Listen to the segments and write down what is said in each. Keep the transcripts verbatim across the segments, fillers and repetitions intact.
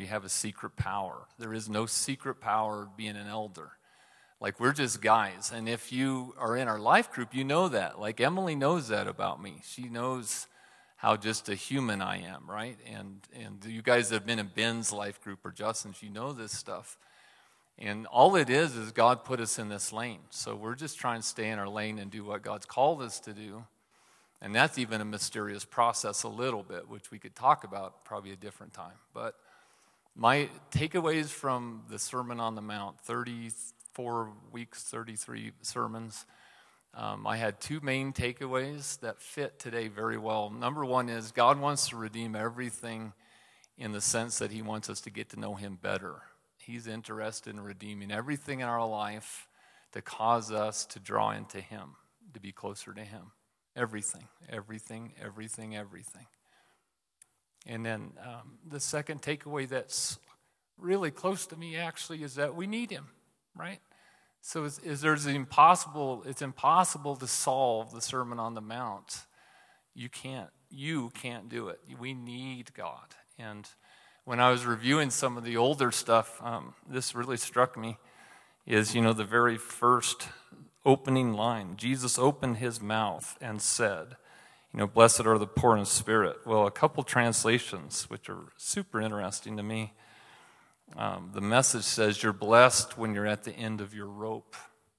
we have a secret power. There is no secret power being an elder. Like, we're just guys. And if you are in our life group, you know that. Like, Emily knows that about me. She knows how just a human I am, right? And and you guys that have been in Ben's life group or Justin's, you know this stuff. And all it is is God put us in this lane. So we're just trying to stay in our lane and do what God's called us to do. And that's even a mysterious process a little bit, which we could talk about probably a different time. But my takeaways from the Sermon on the Mount, thirty-four weeks, thirty-three sermons, um, I had two main takeaways that fit today very well. Number one is God wants to redeem everything in the sense that he wants us to get to know him better. He's interested in redeeming everything in our life to cause us to draw into him, to be closer to him. Everything, everything, everything, everything. And then um, the second takeaway that's really close to me actually is that we need him, right? So is, is there's impossible, it's impossible to solve the Sermon on the Mount. You can't, you can't do it. We need God. And when I was reviewing some of the older stuff, um, this really struck me, is, you know, the very first opening line. Jesus opened his mouth and said, you know, blessed are the poor in spirit. Well, a couple translations, which are super interesting to me. Um, the Message says you're blessed when you're at the end of your rope.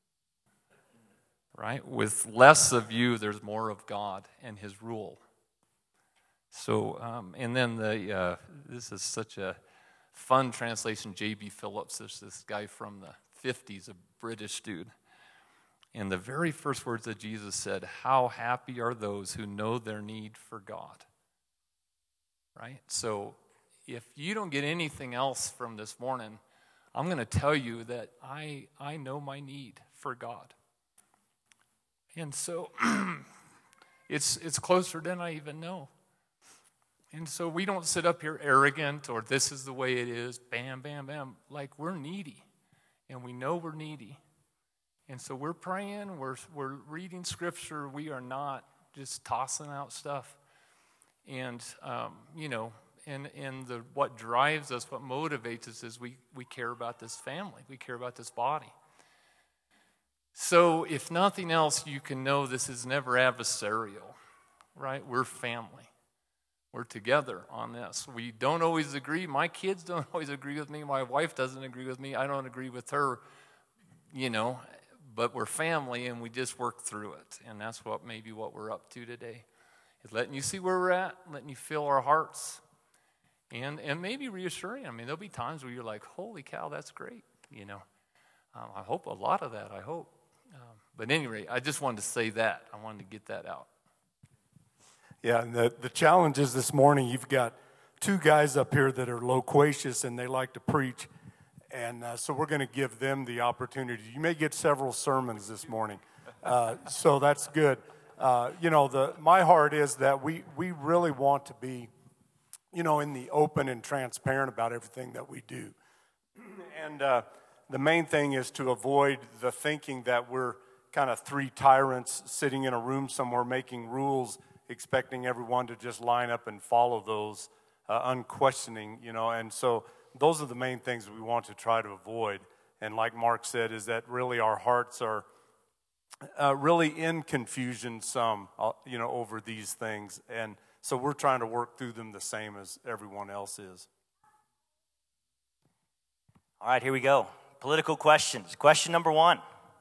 Right? With less of you, there's more of God and his rule. So, um, and then the uh, this is such a fun translation. J B Phillips, there's this guy from the fifties, a British dude. And the very first words that Jesus said, how happy are those who know their need for God. Right? So if you don't get anything else from this morning, I'm going to tell you that I I know my need for God. And so it's it's closer than I even know. And so we don't sit up here arrogant or this is the way it is, bam, bam, bam. Like, we're needy, and we know we're needy. And so we're praying, we're we're reading scripture. We are not just tossing out stuff. And, um, you know, and, and the what drives us, what motivates us is we, we care about this family. We care about this body. So if nothing else, you can know this is never adversarial, right? We're family. We're together on this. We don't always agree. My kids don't always agree with me. My wife doesn't agree with me. I don't agree with her, you know, but we're family and we just work through it. And that's what maybe what we're up to today, is letting you see where we're at, letting you feel our hearts, and and maybe reassuring. I mean, there'll be times where you're like, holy cow, that's great, you know. Um, I hope a lot of that, I hope. Um, but anyway, I just wanted to say that. I wanted to get that out. Yeah, and the, the challenge is this morning, you've got two guys up here that are loquacious and they like to preach. And uh, so we're going to give them the opportunity. You may get several sermons this morning, uh, so that's good. Uh, you know, the my heart is that we, we really want to be, you know, in the open and transparent about everything that we do. And uh, the main thing is to avoid the thinking that we're kind of three tyrants sitting in a room somewhere making rules, expecting everyone to just line up and follow those uh, unquestioning, you know. And so those are the main things we want to try to avoid. And like Mark said, is that really our hearts are uh, really in confusion some, uh, you know, over these things. And so we're trying to work through them the same as everyone else is. All right, here we go. Political questions. Question number one.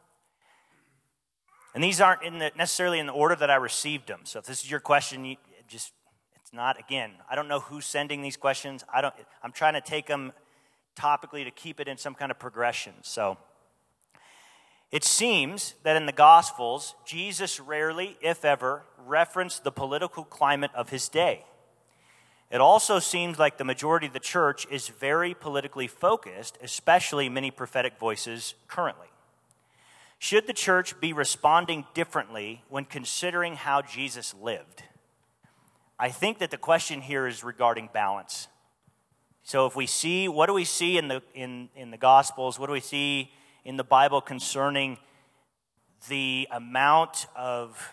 And these aren't in the, necessarily in the order that I received them. So if this is your question, you just, it's not, again, I don't know who's sending these questions. I don't, I'm trying to take them topically to keep it in some kind of progression. So it seems that in the Gospels, Jesus rarely, if ever, referenced the political climate of his day. It also seems like the majority of the church is very politically focused, especially many prophetic voices currently. Should the church be responding differently when considering how Jesus lived? I think that the question here is regarding balance. So if we see, what do we see in the in, in the Gospels? What do we see in the Bible concerning the amount of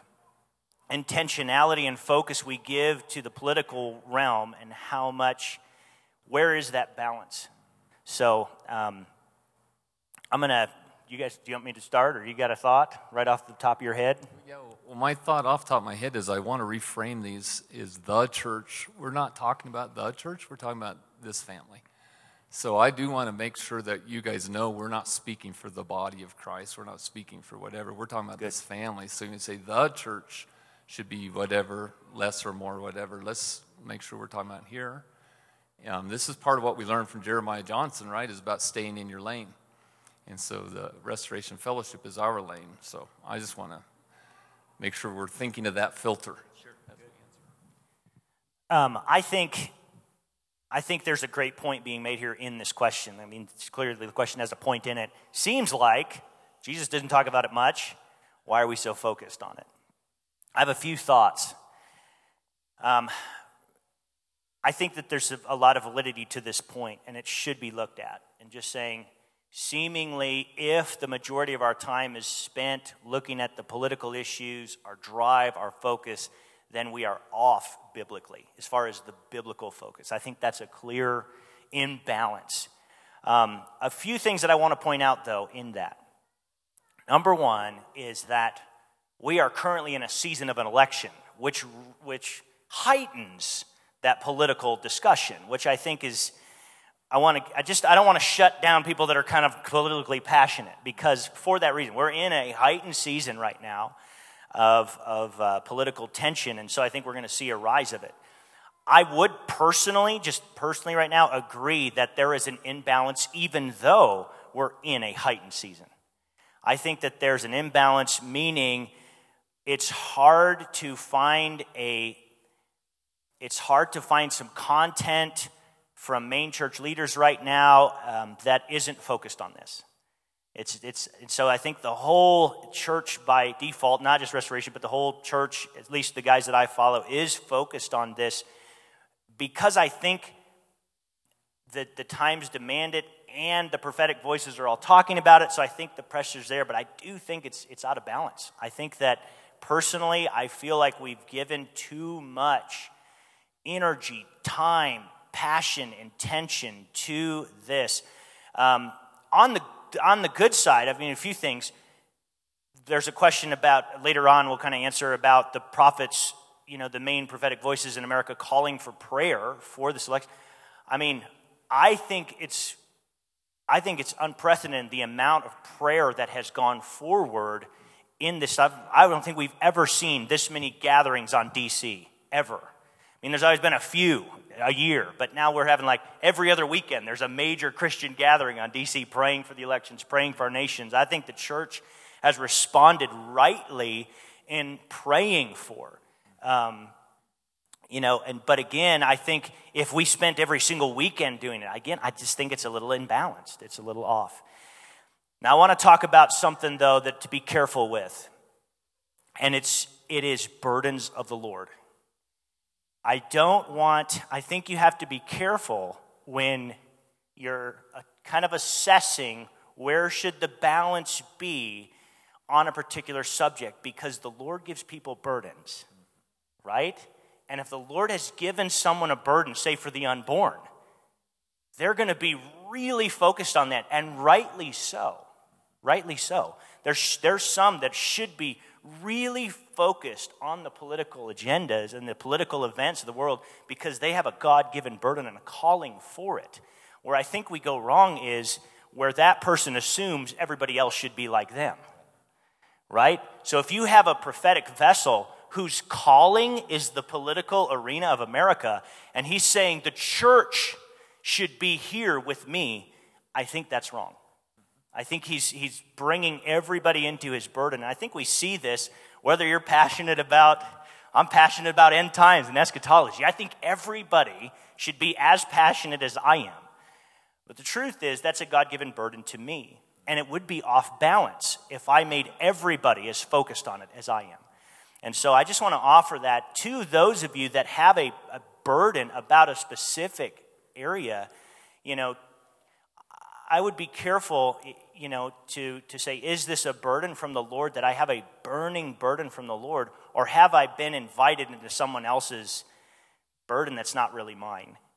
intentionality and focus we give to the political realm, and how much where is that balance? So um, I'm going to, you guys, do you want me to start, or you got a thought right off the top of your head? Yeah, well, my thought off the top of my head is I want to reframe these is the church. We're not talking about the church. We're talking about this family. So I do want to make sure that you guys know we're not speaking for the body of Christ. We're not speaking for whatever. We're talking about Good. This family. So you can say the church should be whatever, less or more, whatever. Let's make sure we're talking about here. Um, this is part of what we learned from Jeremiah Johnson, right, is about staying in your lane. And so the Restoration Fellowship is our lane. So I just want to make sure we're thinking of that filter. Sure. That's the answer. Um, I think... I think there's a great point being made here in this question. I mean, it's clearly the question has a point in it. Seems like Jesus didn't talk about it much. Why are we so focused on it? I have a few thoughts. Um, I think that there's a, a lot of validity to this point, and it should be looked at. And just saying, seemingly, if the majority of our time is spent looking at the political issues, our drive, our focus, then we are off biblically as far as the biblical focus. I think that's a clear imbalance. Um, a few things that I want to point out, though, in that. Number one is that we are currently in a season of an election, which which heightens that political discussion, which I think is, I want to, I just, I don't want to shut down people that are kind of politically passionate, because for that reason, we're in a heightened season right now of, of uh, political tension, and so I think we're going to see a rise of it. I would personally, just personally right now, agree that there is an imbalance even though we're in a heightened season. I think that there's an imbalance, meaning it's hard to find a, it's hard to find some content from main church leaders right now um, that isn't focused on this. It's, it's, and so I think the whole church by default, not just Restoration, but the whole church, at least the guys that I follow, is focused on this because I think that the times demand it and the prophetic voices are all talking about it, so I think the pressure's there, but I do think it's, it's out of balance. I think that personally, I feel like we've given too much energy, time, passion, intention to this. Um, on the On the good side, I mean, a few things. There's a question about, later on we'll kind of answer about the prophets, you know, the main prophetic voices in America calling for prayer for this election. I mean, I think it's, I think it's unprecedented the amount of prayer that has gone forward in this. I've, I don't think we've ever seen this many gatherings on D C, ever. I mean, there's always been a few a year, but now we're having like every other weekend there's a major Christian gathering on D C praying for the elections, praying for our nations. I think the church has responded rightly in praying for. Um, you know, and but again, I think if we spent every single weekend doing it, again, I just think it's a little imbalanced. It's a little off. Now I want to talk about something though that to be careful with, and it's it is burdens of the Lord. I don't want, I think you have to be careful when you're uh, kind of assessing where should the balance be on a particular subject, because the Lord gives people burdens, right? And if the Lord has given someone a burden, say for the unborn, they're going to be really focused on that, and rightly so, rightly so. There's, there's some that should be really focused on the political agendas and the political events of the world because they have a God-given burden and a calling for it. Where I think we go wrong is where that person assumes everybody else should be like them, right? So if you have a prophetic vessel whose calling is the political arena of America, and he's saying the church should be here with me, I think that's wrong. I think he's he's bringing everybody into his burden. And I think we see this, whether you're passionate about, I'm passionate about end times and eschatology. I think everybody should be as passionate as I am. But the truth is, that's a God-given burden to me. And it would be off balance if I made everybody as focused on it as I am. And so I just want to offer that to those of you that have a, a burden about a specific area. You know, I would be careful, you know, to, to say, is this a burden from the Lord, that I have a burning burden from the Lord, or have I been invited into someone else's burden that's not really mine?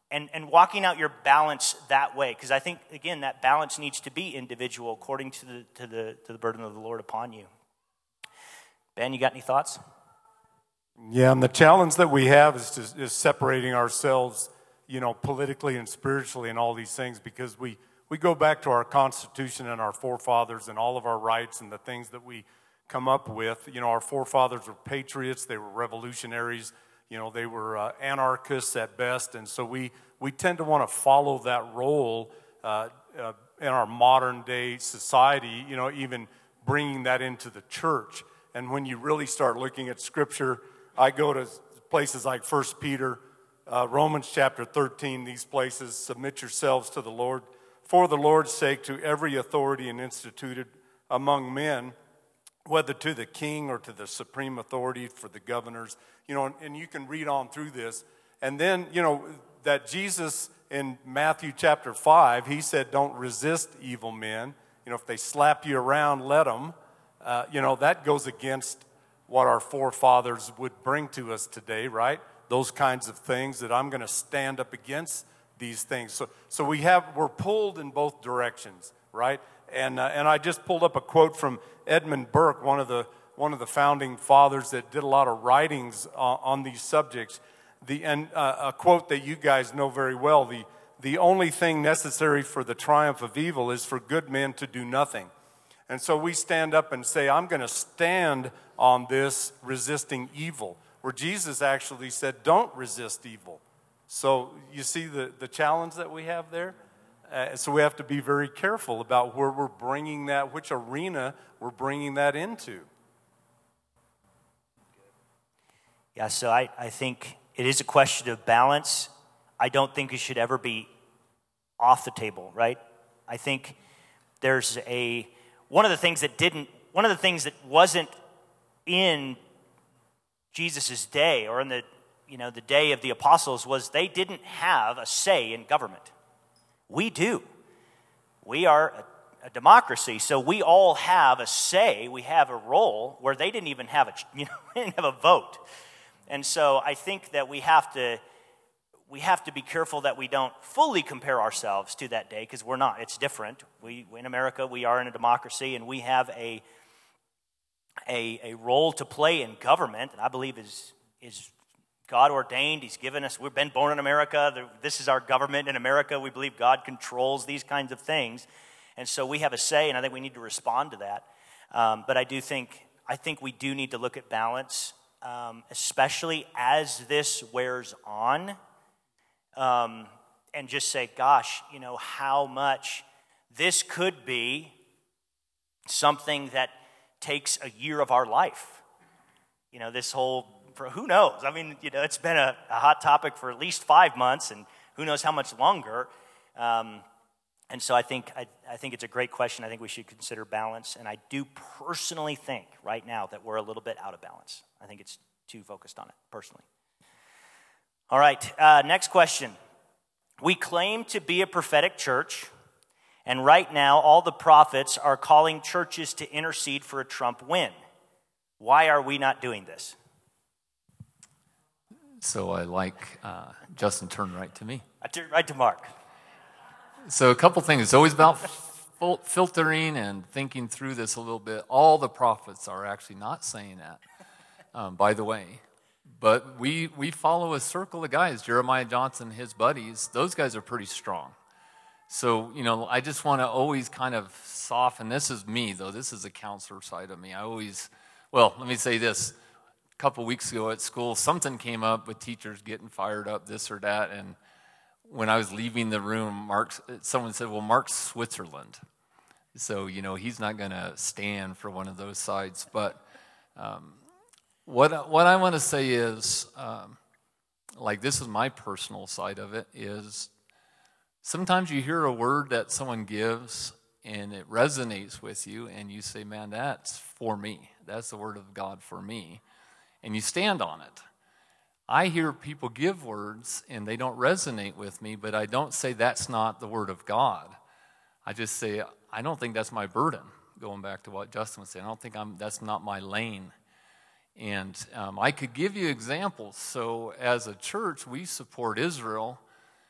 and, and walking out your balance that way. Because I think, again, that balance needs to be individual according to the, to the, to the burden of the Lord upon you. Ben, you got any thoughts? Yeah, and the challenge that we have is, to, is separating ourselves, you know, politically and spiritually and all these things, because we, we go back to our Constitution and our forefathers and all of our rights and the things that we come up with. You know, our forefathers were patriots, they were revolutionaries, you know, they were uh, anarchists at best, and so we, we tend to want to follow that role uh, uh, in our modern day society, you know, even bringing that into the church. And when you really start looking at Scripture, I go to places like First Peter, uh, Romans chapter thirteen, these places, submit yourselves to the Lord, for the Lord's sake, to every authority and instituted among men, whether to the king or to the supreme authority for the governors, you know, and, and you can read on through this. And then, you know, that Jesus in Matthew chapter five, he said, don't resist evil men. You know, if they slap you around, let them. Uh, you know, that goes against what our forefathers would bring to us today, right? Those kinds of things that I'm going to stand up against these things. So, so we have, we're pulled in both directions, right? And uh, and I just pulled up a quote from Edmund Burke, one of the one of the founding fathers that did a lot of writings uh, on these subjects. The and uh, a quote that you guys know very well: the the only thing necessary for the triumph of evil is for good men to do nothing. And so we stand up and say, I'm going to stand on this resisting evil, where Jesus actually said, don't resist evil. So you see the, the challenge that we have there? Uh, so we have to be very careful about where we're bringing that, which arena we're bringing that into. Yeah, so I, I think it is a question of balance. I don't think it should ever be off the table, right? I think there's a... One of the things that didn't, one of the things that wasn't in Jesus' day or in the, you know, the day of the apostles was they didn't have a say in government. We do. We are a, a democracy, so we all have a say. We have a role where they didn't even have a, you know, they didn't have a vote. And so I think that we have to, we have to be careful that we don't fully compare ourselves to that day, because we're not. It's different. We, in America, we are in a democracy, and we have a, a, a role to play in government, and I believe is, is God ordained. He's given us, we've been born in America. This is our government in America. We believe God controls these kinds of things. And so we have a say, and I think we need to respond to that. Um, but I do think, I think we do need to look at balance, um, especially as this wears on. Um, and just say, gosh, you know, how much this could be something that takes a year of our life. You know, this whole, for who knows? I mean, you know, it's been a, a hot topic for at least five months, and who knows how much longer. Um, and so I think I, I think it's a great question. I think we should consider balance. And I do personally think right now that we're a little bit out of balance. I think it's too focused on it, personally. All right, uh, next question. We claim to be a prophetic church, and right now all the prophets are calling churches to intercede for a Trump win. Why are we not doing this? So I like uh, Justin turned right to me. I turned right to Mark. So a couple things. It's always about fil- filtering and thinking through this a little bit. All the prophets are actually not saying that, um, by the way. But we, we follow a circle of guys, Jeremiah Johnson, his buddies. Those guys are pretty strong. So, you know, I just want to always kind of soften. This is me, though. This is the counselor side of me. I always, well, let me say this. A couple weeks ago at school, something came up with teachers getting fired up, this or that. And when I was leaving the room, Mark, someone said, well, Mark's Switzerland. So, you know, he's not going to stand for one of those sides. But um, what, what I want to say is, um, like this is my personal side of it, is sometimes you hear a word that someone gives and it resonates with you and you say, man, that's for me. That's the word of God for me. And you stand on it. I hear people give words and they don't resonate with me, but I don't say that's not the word of God. I just say, I don't think that's my burden. Going back to what Justin was saying, I don't think I'm, that's not my lane. And um, I could give you examples. So as a church, we support Israel.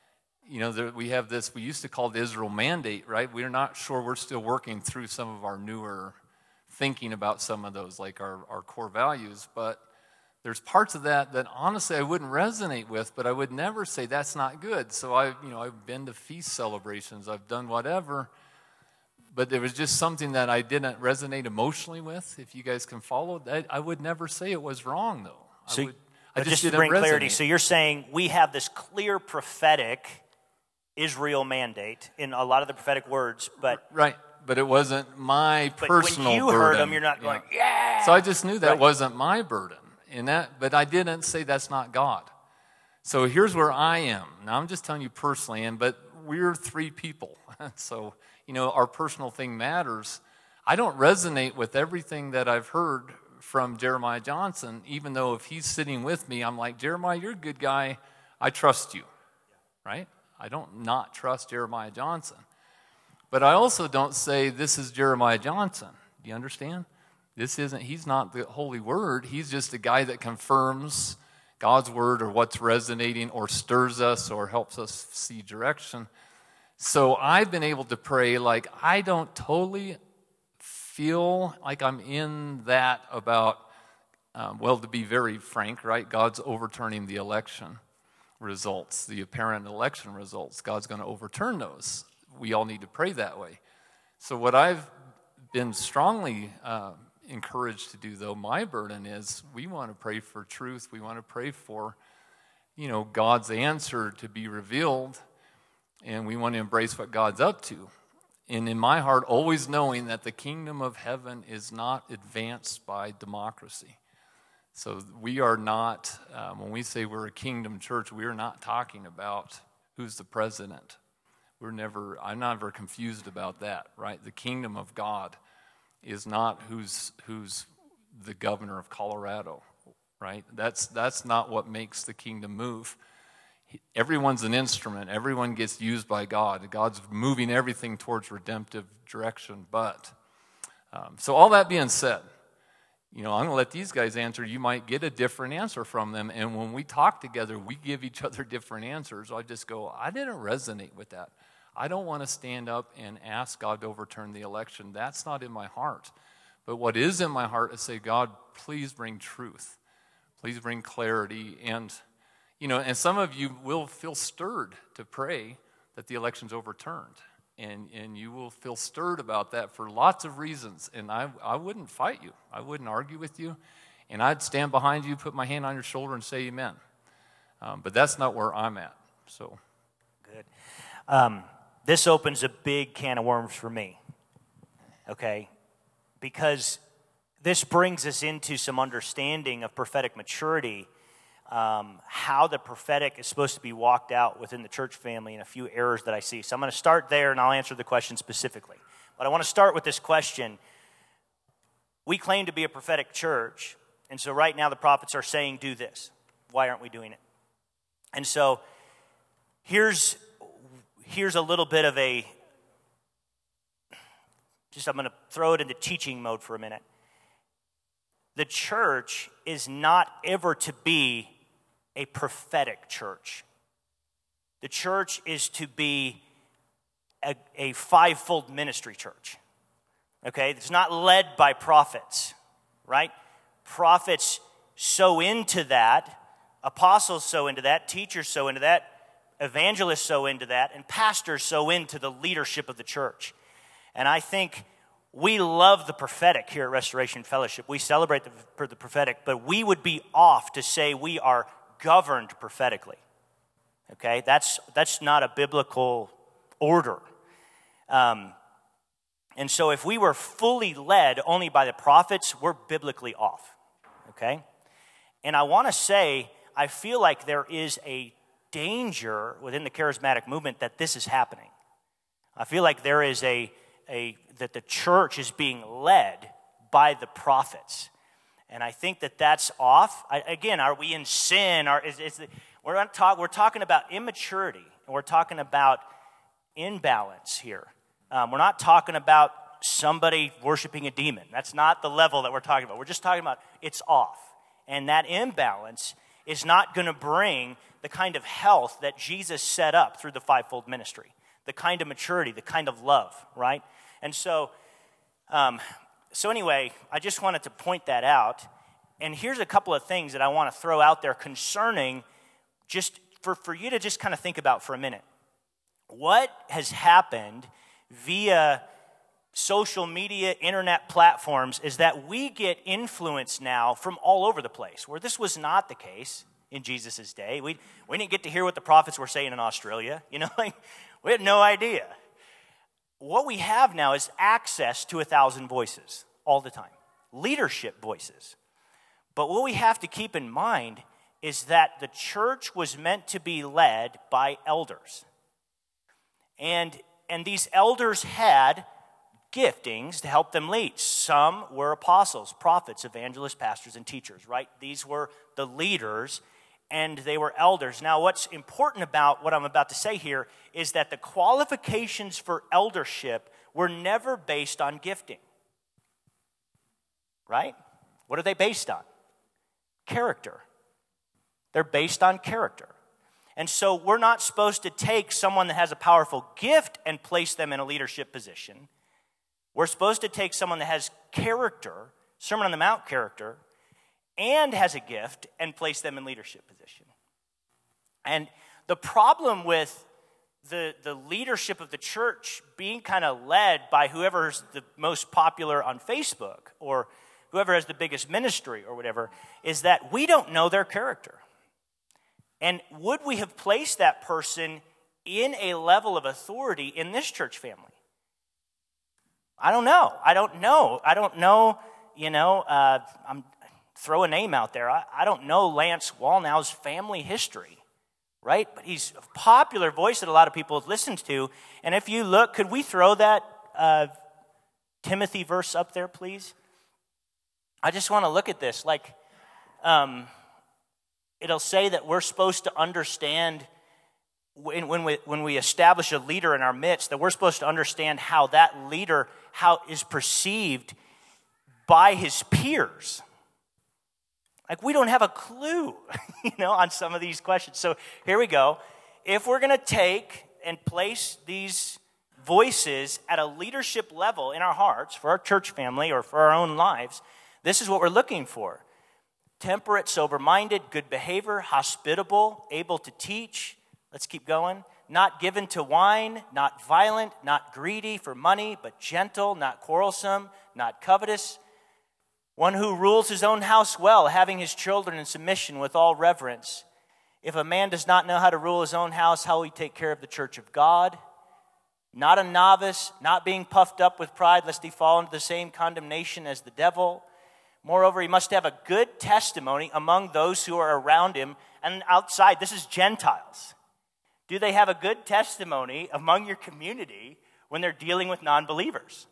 you know, there, we have this, we used to call it the Israel Mandate, right? We're not sure, we're still working through some of our newer thinking about some of those, like our, our core values, but there's parts of that that honestly I wouldn't resonate with, but I would never say that's not good. So I, you know, I've been to feast celebrations, I've done whatever, but there was just something that I didn't resonate emotionally with. If you guys can follow, I, I would never say it was wrong, though. So, I would, I just, just to didn't bring resonate. clarity, so you're saying we have this clear prophetic Israel mandate in a lot of the prophetic words, but right. But it wasn't my but personal when you burden. heard them, you're not going, yeah. yeah. So I just knew that right. wasn't my burden. And that, but I didn't say that's not God. So here's where I am. Now I'm just telling you personally, and but we're three people. So, you know, our personal thing matters. I don't resonate with everything that I've heard from Jeremiah Johnson, even though if he's sitting with me, I'm like, Jeremiah, you're a good guy. I trust you, right? I don't not trust Jeremiah Johnson. But I also don't say this is Jeremiah Johnson. Do you understand? This isn't, he's not the Holy Word. He's just a guy that confirms God's Word or what's resonating or stirs us or helps us see direction. So I've been able to pray like I don't totally feel like I'm in that about, um, well, to be very frank, right? God's overturning the election results, the apparent election results. God's going to overturn those. We all need to pray that way. So what I've been strongly uh, encouraged to do, though, my burden is we want to pray for truth. We want to pray for, you know, God's answer to be revealed, and we want to embrace what God's up to. And in my heart, always knowing that the kingdom of heaven is not advanced by democracy. So we are not, um, when we say we're a kingdom church, we are not talking about who's the president. We're never, I'm never confused about that, right? The kingdom of God is not who's who's the governor of Colorado, right? That's that's not what makes the kingdom move. Everyone's an instrument. Everyone gets used by God. God's moving everything towards redemptive direction. But, um, so all that being said, you know, I'm going to let these guys answer. You might get a different answer from them. And when we talk together, we give each other different answers. I just go, I didn't resonate with that. I don't want to stand up and ask God to overturn the election. That's not in my heart. But what is in my heart is say, God, please bring truth. Please bring clarity. And, you know, and some of you will feel stirred to pray that the election's overturned. And and you will feel stirred about that for lots of reasons. And I, I wouldn't fight you. I wouldn't argue with you. And I'd stand behind you, put my hand on your shoulder, and say amen. Um, but that's not where I'm at. So good. Um, this opens a big can of worms for me, okay? Because this brings us into some understanding of prophetic maturity, um, how the prophetic is supposed to be walked out within the church family, and a few errors that I see. So I'm going to start there, and I'll answer the question specifically. But I want to start with this question. We claim to be a prophetic church, and so right now the prophets are saying, do this. Why aren't we doing it? And so here's, here's a little bit of a, just I'm going to throw it into teaching mode for a minute. The church is not ever to be a prophetic church. The church is to be a, a fivefold ministry church. Okay? It's not led by prophets, right? Prophets sow into that, apostles sow into that, teachers sow into that, evangelists sow into that, and pastors sow into the leadership of the church. And I think we love the prophetic here at Restoration Fellowship. We celebrate the, the prophetic, but we would be off to say we are governed prophetically. Okay? That's, that's not a biblical order. Um, and so if we were fully led only by the prophets, we're biblically off. Okay? And I want to say, I feel like there is a danger within the charismatic movement that this is happening. I feel like there is a, a that the church is being led by the prophets. And I think that that's off. I, again, are we in sin? Are, is, is the, we're, not talk, we're talking about immaturity, and we're talking about imbalance here. Um, we're not talking about somebody worshiping a demon. That's not the level that we're talking about. We're just talking about it's off. And that imbalance is not going to bring the kind of health that Jesus set up through the fivefold ministry, the kind of maturity, the kind of love, right? And so, um, so anyway, I just wanted to point that out. And here's a couple of things that I want to throw out there concerning, just for, for you to just kind of think about for a minute. What has happened via social media, internet platforms is that we get influence now from all over the place, where this was not the case in Jesus' day. We, we didn't get to hear what the prophets were saying in Australia. You know, like, we had no idea. What we have now is access to a thousand voices all the time, leadership voices. But what we have to keep in mind is that the church was meant to be led by elders. And, and these elders had giftings to help them lead. Some were apostles, prophets, evangelists, pastors, and teachers, right? These were the leaders, and they were elders. Now, what's important about what I'm about to say here is that the qualifications for eldership were never based on gifting, right? What are they based on? Character. They're based on character. And so we're not supposed to take someone that has a powerful gift and place them in a leadership position. We're supposed to take someone that has character, Sermon on the Mount character, and has a gift and place them in leadership position. And the problem with the, the leadership of the church being kind of led by whoever's the most popular on Facebook or whoever has the biggest ministry or whatever is that we don't know their character. And would we have placed that person in a level of authority in this church family? I don't know. I don't know. I don't know, you know, uh, I'm throw a name out there. I, I don't know Lance Wallnau's family history, right? But he's a popular voice that a lot of people have listened to. And if you look, could we throw that uh, Timothy verse up there, please? I just want to look at this. Like, um, it'll say that we're supposed to understand when, when we when we establish a leader in our midst, that we're supposed to understand how that leader how is perceived by his peers. Like, we don't have a clue, you know, on some of these questions. So here we go. If we're going to take and place these voices at a leadership level in our hearts for our church family or for our own lives, this is what we're looking for. Temperate, sober-minded, good behavior, hospitable, able to teach. Let's keep going. Not given to wine, not violent, not greedy for money, but gentle, not quarrelsome, not covetous. One who rules his own house well, having his children in submission with all reverence. If a man does not know how to rule his own house, how will he take care of the church of God? Not a novice, not being puffed up with pride, lest he fall into the same condemnation as the devil. Moreover, he must have a good testimony among those who are around him and outside. This is Gentiles. Do they have a good testimony among your community when they're dealing with non-believers?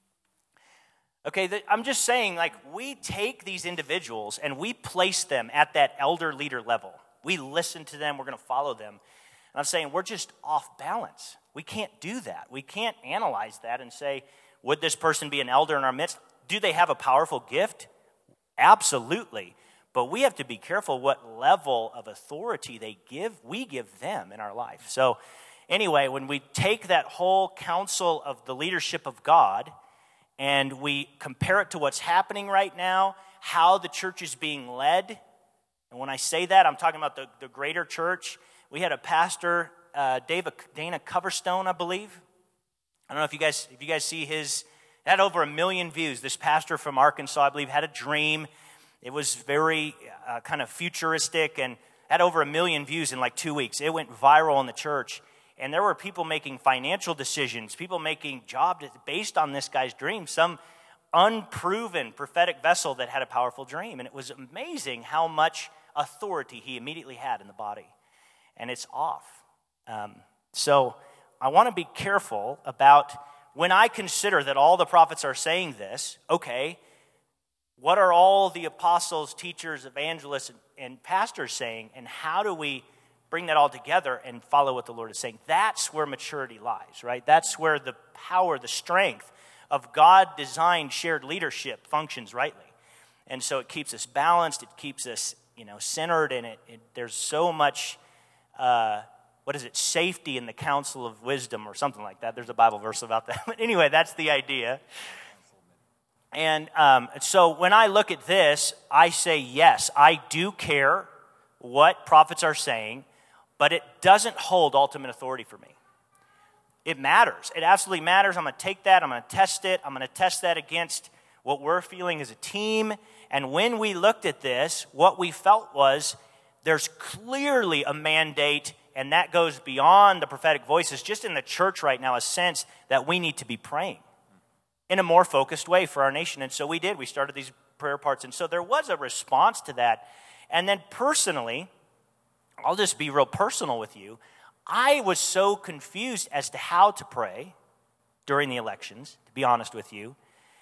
Okay, I'm just saying, like, we take these individuals and we place them at that elder leader level. We listen to them, we're going to follow them. And I'm saying we're just off balance. We can't do that. We can't analyze that and say, would this person be an elder in our midst? Do they have a powerful gift? Absolutely. But we have to be careful what level of authority they give, we give them in our life. So anyway, when we take that whole counsel of the leadership of God and we compare it to what's happening right now, how the church is being led, and when I say that, I'm talking about the, the greater church. We had a pastor, uh, David, Dana Coverstone, I believe. I don't know if you guys if you guys see his, it had over a million views. This pastor from Arkansas, I believe, had a dream. It was very uh, kind of futuristic and had over a million views in like two weeks. It went viral in the church. And there were people making financial decisions, people making jobs based on this guy's dream, some unproven prophetic vessel that had a powerful dream. And it was amazing how much authority he immediately had in the body. And it's off. Um, so I want to be careful about when I consider that all the prophets are saying this, okay, what are all the apostles, teachers, evangelists, and, and pastors saying, and how do we bring that all together and follow what the Lord is saying? That's where maturity lies, right? That's where the power, the strength of God-designed shared leadership functions rightly. And so it keeps us balanced, it keeps us you know, centered in it. it there's so much, uh, what is it, safety in the counsel of wisdom or something like that. There's a Bible verse about that. But anyway, that's the idea. And um, so when I look at this, I say, yes, I do care what prophets are saying, but it doesn't hold ultimate authority for me. It matters. It absolutely matters. I'm going to take that. I'm going to test it. I'm going to test that against what we're feeling as a team. And when we looked at this, what we felt was there's clearly a mandate, and that goes beyond the prophetic voices, just in the church right now, a sense that we need to be praying in a more focused way for our nation. And so we did. We started these prayer parts. And so there was a response to that. And then personally, I'll just be real personal with you. I was so confused as to how to pray during the elections, to be honest with you.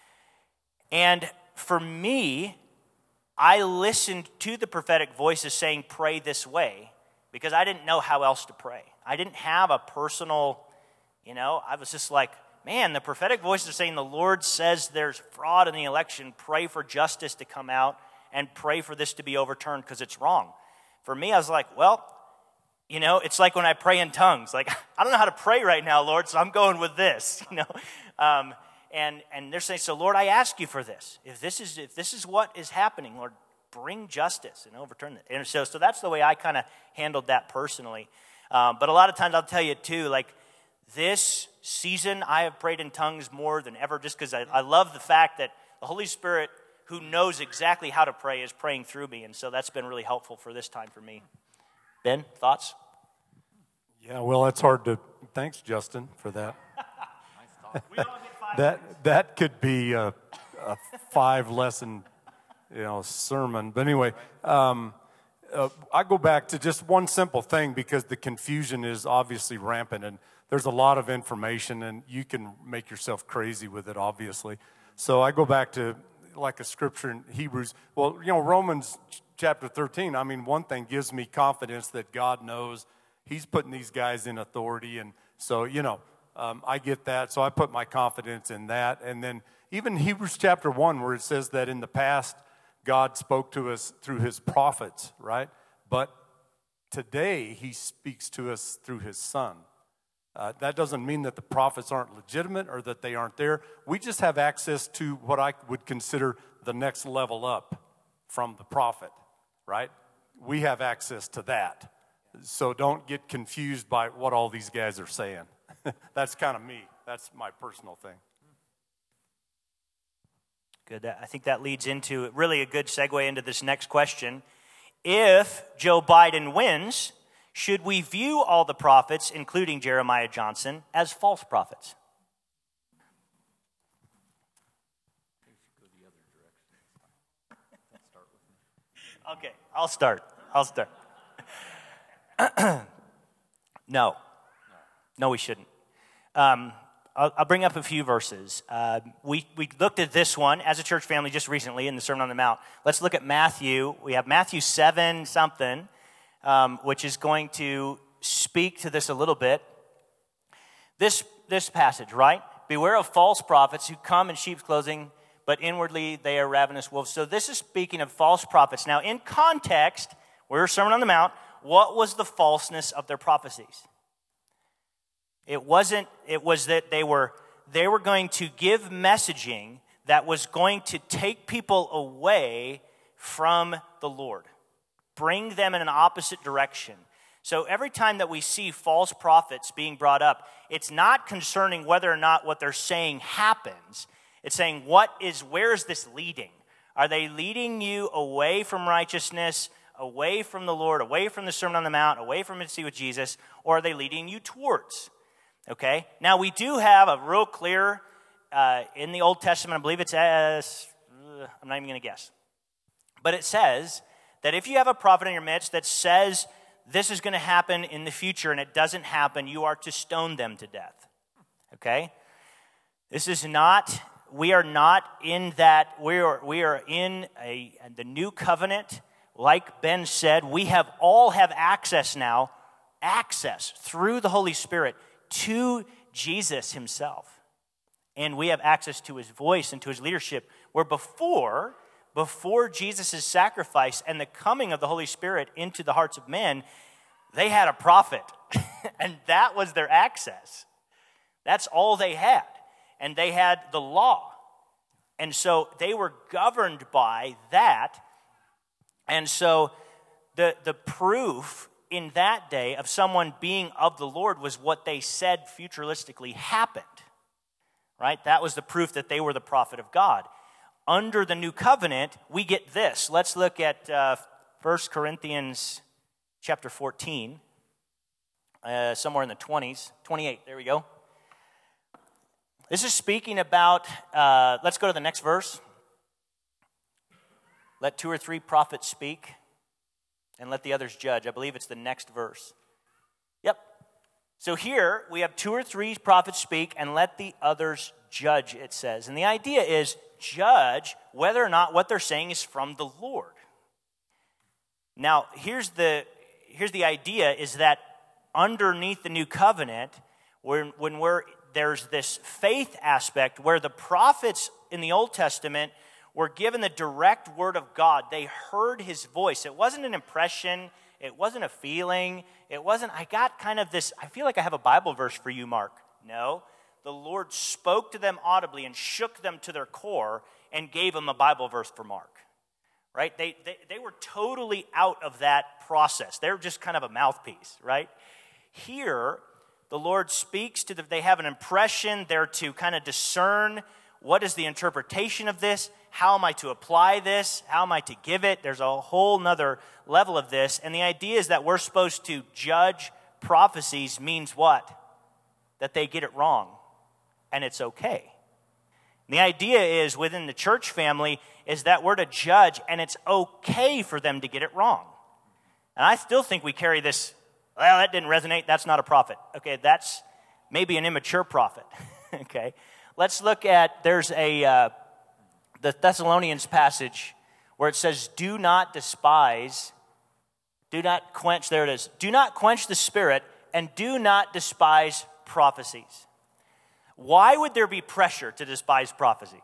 And for me, I listened to the prophetic voices saying, pray this way, because I didn't know how else to pray. I didn't have a personal, you know, I was just like, man, the prophetic voices are saying the Lord says there's fraud in the election. Pray for justice to come out and pray for this to be overturned because it's wrong. For me, I was like, well, you know, it's like when I pray in tongues. Like, I don't know how to pray right now, Lord, so I'm going with this, you know. Um, and and they're saying, so, Lord, I ask you for this. If this is if this is what is happening, Lord, bring justice and overturn it. And so, so that's the way I kind of handled that personally. Um, but a lot of times I'll tell you, too, like, this season I have prayed in tongues more than ever just because I, I love the fact that the Holy Spirit, who knows exactly how to pray, is praying through me. And so that's been really helpful for this time for me. Ben, thoughts? Yeah, well, it's hard to... Thanks, Justin, for that. We all get five that that could be a, a five-lesson, you know, sermon. But anyway, um, uh, I go back to just one simple thing because the confusion is obviously rampant, and there's a lot of information, and you can make yourself crazy with it, obviously. So I go back to like a scripture in Hebrews. Well, you know, Romans chapter thirteen, I mean, one thing gives me confidence that God knows he's putting these guys in authority. And so, you know, um, I get that. So I put my confidence in that. And then even Hebrews chapter one, where it says that in the past, God spoke to us through his prophets, right? But today, he speaks to us through his son. Uh, that doesn't mean that the prophets aren't legitimate or that they aren't there. We just have access to what I would consider the next level up from the prophet, right? We have access to that. So don't get confused by what all these guys are saying. That's kind of me. That's my personal thing. Good. I think that leads into really a good segue into this next question. If Joe Biden wins, should we view all the prophets, including Jeremiah Johnson, as false prophets? Okay, I'll start. I'll start. No. No, we shouldn't. Um, I'll, I'll bring up a few verses. Uh, we, we looked at this one as a church family just recently in the Sermon on the Mount. Let's look at Matthew. We have Matthew seven something, um, which is going to speak to this a little bit. This, this passage, right? Beware of false prophets who come in sheep's clothing, but inwardly they are ravenous wolves. So this is speaking of false prophets. Now, in context, we're Sermon on the Mount. What was the falseness of their prophecies? It wasn't, it was that they were, they were going to give messaging that was going to take people away from the Lord, bring them in an opposite direction. So every time that we see false prophets being brought up, it's not concerning whether or not what they're saying happens. It's saying, what is, where is this leading? Are they leading you away from righteousness, away from the Lord, away from the Sermon on the Mount, away from intimacy with Jesus, or are they leading you towards? Okay? Now, we do have a real clear, uh, in the Old Testament, I believe it's as, uh, I'm not even going to guess. But it says that if you have a prophet in your midst that says this is going to happen in the future and it doesn't happen, you are to stone them to death. Okay? This is not, we are not in that, we are, we are in a the new covenant. Like Ben said, we have all have access now, access through the Holy Spirit to Jesus himself. And we have access to his voice and to his leadership, where before before Jesus' sacrifice and the coming of the Holy Spirit into the hearts of men, they had a prophet, and that was their access. That's all they had, and they had the law. And so they were governed by that, and so the, the proof in that day of someone being of the Lord was what they said futuristically happened, right? That was the proof that they were the prophet of God. Under the new covenant, we get this. Let's look at uh, First Corinthians chapter fourteen, uh, somewhere in the twenties, twenty-eight, there we go. This is speaking about, uh, let's go to the next verse. Let two or three prophets speak, and let the others judge. I believe it's the next verse. Yep. So here, we have two or three prophets speak, and let the others judge, it says. And the idea is, judge whether or not what they're saying is from the Lord. Now, here's the here's the idea, is that underneath the new covenant, when, when we're, there's this faith aspect where the prophets in the Old Testament were given the direct word of God. They heard his voice. It wasn't an impression. It wasn't a feeling. It wasn't, I got kind of this, I feel like I have a Bible verse for you, Mark. No. The Lord spoke to them audibly and shook them to their core and gave them a Bible verse for Mark. Right? They, they, they were totally out of that process. They're just kind of a mouthpiece, right? Here, the Lord speaks to them. They have an impression. They're to kind of discern what is the interpretation of this. How am I to apply this? How am I to give it? There's a whole nother level of this. And the idea is that we're supposed to judge prophecies means what? That they get it wrong. And it's okay. And the idea is within the church family is that we're to judge and it's okay for them to get it wrong. And I still think we carry this, well, that didn't resonate, that's not a prophet. Okay, that's maybe an immature prophet. Okay, let's look at, there's a, uh, the Thessalonians passage where it says, do not despise, do not quench, there it is, do not quench the spirit and do not despise prophecies. Why would there be pressure to despise prophecies?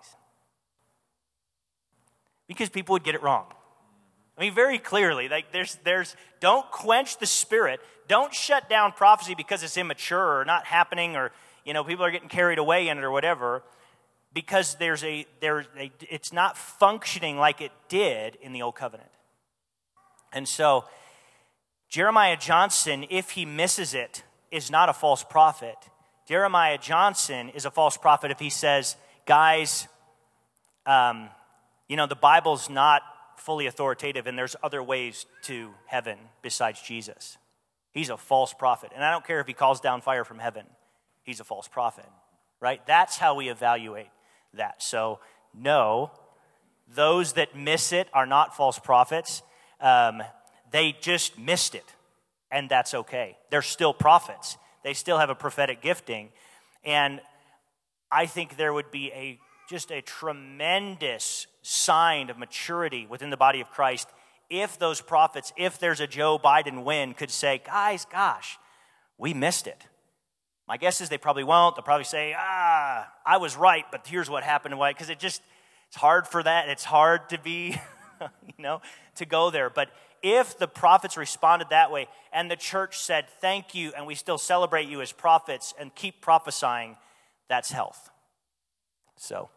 Because people would get it wrong. I mean, very clearly, like there's, there's, don't quench the spirit. Don't shut down prophecy because it's immature or not happening, or you know people are getting carried away in it or whatever. Because there's a, there's a, it's not functioning like it did in the Old Covenant. And so, Jeremiah Johnson, if he misses it, is not a false prophet. Jeremiah Johnson is a false prophet if he says, guys, um, you know, the Bible's not fully authoritative and there's other ways to heaven besides Jesus. He's a false prophet. And I don't care if he calls down fire from heaven. He's a false prophet, right? That's how we evaluate that. So, no, those that miss it are not false prophets. Um, they just missed it, and that's okay. They're still prophets. They still have a prophetic gifting. And I think there would be a just a tremendous sign of maturity within the body of Christ if those prophets, if there's a Joe Biden win, could say, guys, gosh, we missed it. My guess is they probably won't. They'll probably say, ah, I was right, but here's what happened. Because it just, it's hard for that. It's hard to be, you know, to go there. But if the prophets responded that way and the church said, thank you, and we still celebrate you as prophets and keep prophesying, that's health. So,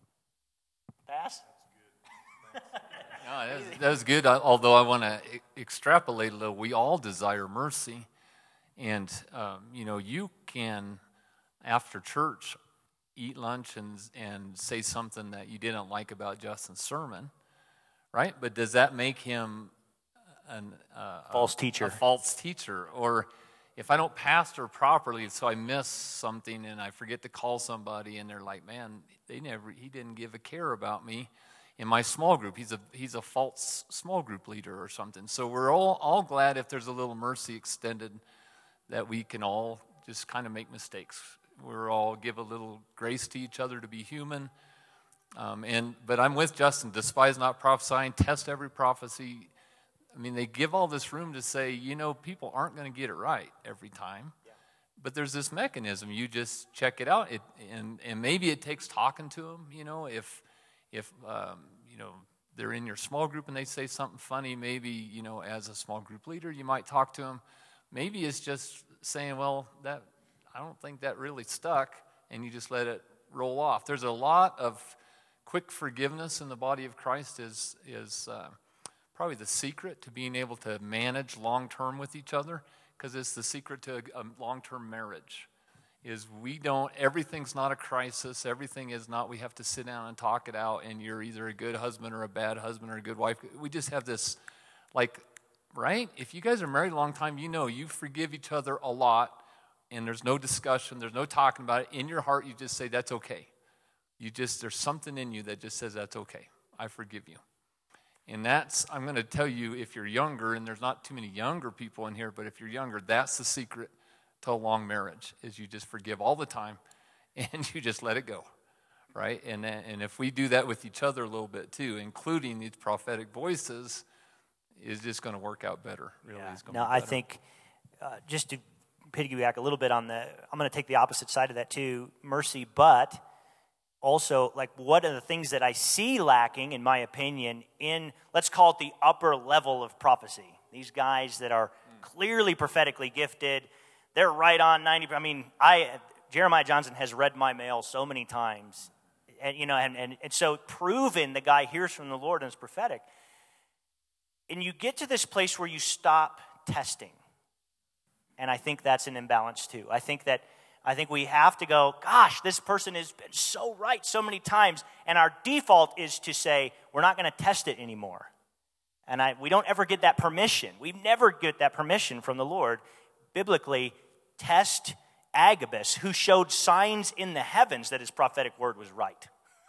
pass? No, that's, that's good, although I want to extrapolate a little. We all desire mercy. And, um, you know, you can, after church, eat lunch and, and say something that you didn't like about Justin's sermon, right? But does that make him an, uh, false a, teacher? A false teacher? Or if I don't pastor properly, so I miss something and I forget to call somebody and they're like, man, they never, he didn't give a care about me in my small group. He's a he's a false small group leader or something. So we're all, all glad if there's a little mercy extended, that we can all just kind of make mistakes. We're all give a little grace to each other to be human. Um, and but I'm with Justin. Despise not prophesying. Test every prophecy. I mean, they give all this room to say, you know, people aren't going to get it right every time. Yeah. But there's this mechanism. You just check it out. It, and, and maybe it takes talking to them, you know, if, if um, you know, they're in your small group and they say something funny, maybe, you know, as a small group leader, you might talk to them. Maybe it's just saying, well, that I don't think that really stuck, and you just let it roll off. There's a lot of quick forgiveness in the body of Christ is, is uh, probably the secret to being able to manage long-term with each other, because it's the secret to a long-term marriage. Is we don't, everything's not a crisis. Everything is not, we have to sit down and talk it out, and you're either a good husband or a bad husband or a good wife. We just have this, like, right? If you guys are married a long time, you know you forgive each other a lot, and there's no discussion, there's no talking about it. In your heart, you just say, that's okay. You just, there's something in you that just says, that's okay. I forgive you. And that's, I'm going to tell you, if you're younger, and there's not too many younger people in here, but if you're younger, that's the secret to a long marriage, is you just forgive all the time, and you just let it go, right? And and if we do that with each other a little bit too, including these prophetic voices, is just going to work out better. Really, yeah. is going no, to be better. I think uh, just to piggyback a little bit on the, I'm going to take the opposite side of that too, mercy, but also, like, what are the things that I see lacking, in my opinion, in, let's call it the upper level of prophecy? These guys that are mm. clearly prophetically gifted. They're right on ninety. I mean, I Jeremiah Johnson has read my mail so many times, and you know, and, and, and so proven the guy hears from the Lord and is prophetic. And you get to this place where you stop testing, and I think that's an imbalance too. I think that I think we have to go, gosh, this person has been so right so many times, and our default is to say we're not going to test it anymore, and I we don't ever get that permission. We never get that permission from the Lord. Biblically, test Agabus, who showed signs in the heavens that his prophetic word was right.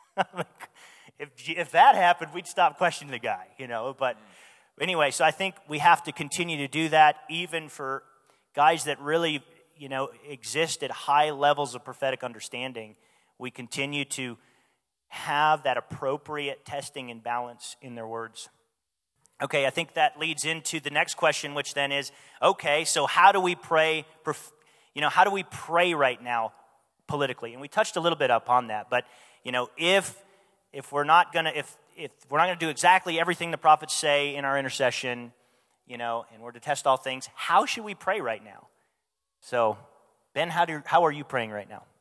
if if that happened, we'd stop questioning the guy, you know. But anyway, so I think we have to continue to do that, even for guys that really, you know, exist at high levels of prophetic understanding. We continue to have that appropriate testing and balance in their words. Okay, I think that leads into the next question, which then is, okay, so how do we pray, you know, how do we pray right now politically? And we touched a little bit upon that, but, you know, if if we're not going to, if if we're not going to do exactly everything the prophets say in our intercession, you know, and we're to test all things, how should we pray right now? So, Ben, how do how are you praying right now?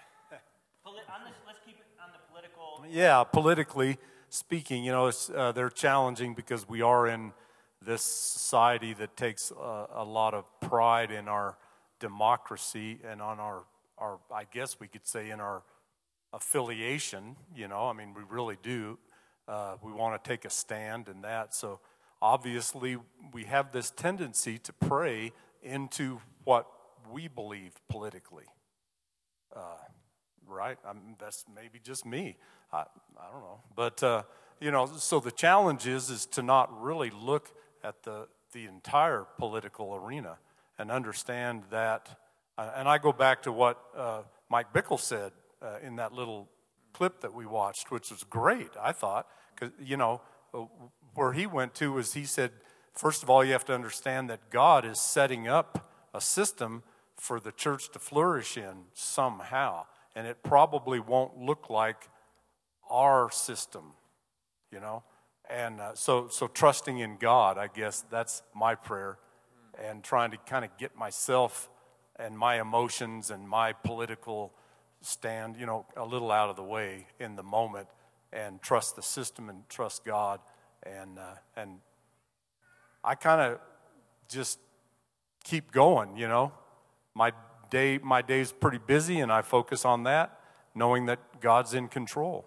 Let's keep it on the political. Yeah, politically speaking, you know, it's, uh, they're challenging because we are in this society that takes uh, a lot of pride in our democracy and on our, our, I guess we could say, in our affiliation. You know, I mean, we really do. Uh, we want to take a stand in that. So obviously, we have this tendency to pray into what we believe politically. Uh, right? I mean, that's maybe just me. I, I don't know. But, uh, you know, so the challenge is, is to not really look at the, the entire political arena and understand that. Uh, and I go back to what uh, Mike Bickle said uh, in that little clip that we watched, which was great, I thought. Because, you know, where he went to was he said, first of all, you have to understand that God is setting up a system for the church to flourish in somehow. And it probably won't look like our system, you know. And uh, so so trusting in God, I guess that's my prayer. And trying to kind of get myself and my emotions and my political stand, you know, a little out of the way in the moment, and trust the system and trust God. And, uh, and I kind of just keep going, you know. My day, my day's pretty busy, and I focus on that, knowing that God's in control.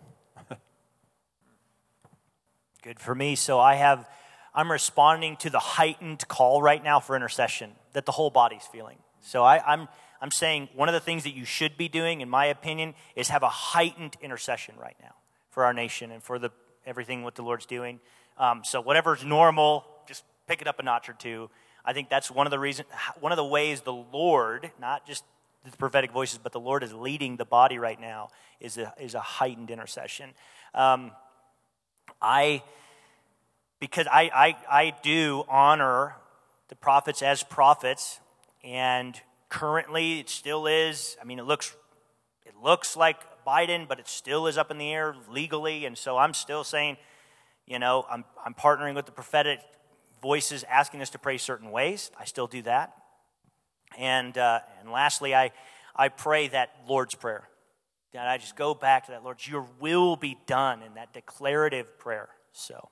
Good for me. So I have, I'm responding to the heightened call right now for intercession that the whole body's feeling. So I, I'm, I'm saying one of the things that you should be doing, in my opinion, is have a heightened intercession right now for our nation and for the everything what the Lord's doing. Um, so whatever's normal, just pick it up a notch or two. I think that's one of the reasons, one of the ways the Lord, not just the prophetic voices, but the Lord is leading the body right now, is a, is a heightened intercession. Um, I, because I, I, I do honor the prophets as prophets, and currently it still is. I mean, it looks, it looks like Biden, but it still is up in the air legally, and so I'm still saying, You know, I'm, I'm partnering with the prophetic voices asking us to pray certain ways. I still do that. And uh, and lastly, I, I pray that Lord's Prayer. That I just go back to that, Lord, your will be done, in that declarative prayer. So.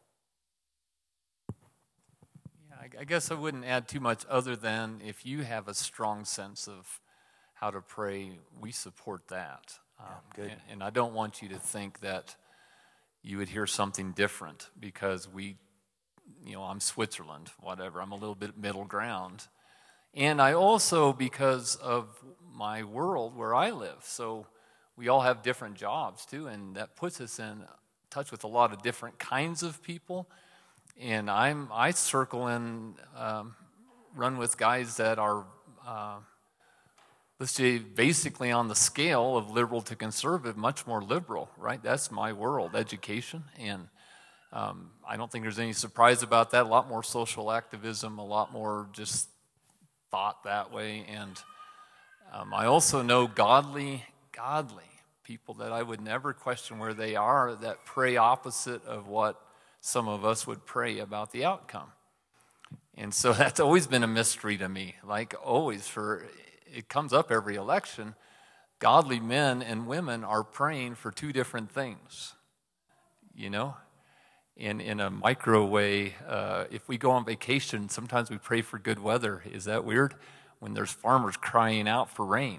Yeah, I guess I wouldn't add too much other than if you have a strong sense of how to pray, we support that. Um, yeah, good. And, and I don't want you to think that you would hear something different because we, you know, I'm Switzerland, whatever. I'm a little bit middle ground. And I also, because of my world where I live, so we all have different jobs too, and that puts us in touch with a lot of different kinds of people. And I'm I circle and um, run with guys that are, uh, let's say, basically on the scale of liberal to conservative, much more liberal, right? That's my world, education. And um, I don't think there's any surprise about that. A lot more social activism, a lot more just thought that way. And um, I also know godly, godly people that I would never question where they are that pray opposite of what some of us would pray about the outcome. And so that's always been a mystery to me. Like always, for it comes up every election, godly men and women are praying for two different things, you know? In, in a micro way, uh, if we go on vacation, sometimes we pray for good weather. Is that weird? When there's farmers crying out for rain.